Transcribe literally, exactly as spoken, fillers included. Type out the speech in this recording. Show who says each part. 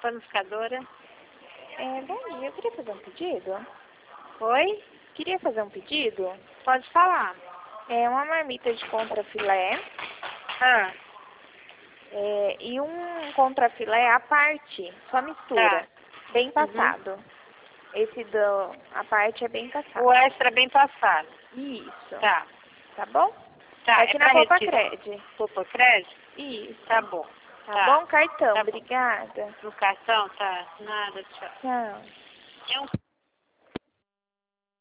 Speaker 1: panificadora.
Speaker 2: É, bom dia, eu queria fazer um pedido.
Speaker 1: Oi?
Speaker 2: Queria fazer um pedido.
Speaker 1: Pode falar.
Speaker 2: É uma marmita de contrafilé
Speaker 1: Ah,
Speaker 2: é, e um contrafilé à parte, só mistura.
Speaker 1: tá.
Speaker 2: Bem passado. Esse do, a parte é bem passado.
Speaker 1: O extra bem passado.
Speaker 2: Isso.
Speaker 1: Tá.
Speaker 2: Tá bom?
Speaker 1: Tá,
Speaker 2: É aqui
Speaker 1: é
Speaker 2: na
Speaker 1: pra
Speaker 2: Copa
Speaker 1: retirar.
Speaker 2: Cred.
Speaker 1: Poupa crédito?
Speaker 2: Isso.
Speaker 1: Tá bom.
Speaker 2: Tá,
Speaker 1: Tá.
Speaker 2: bom? Cartão.
Speaker 1: Tá bom.
Speaker 2: Obrigada.
Speaker 1: No cartão? Tá. Nada, tchau.
Speaker 2: Tchau.
Speaker 1: É um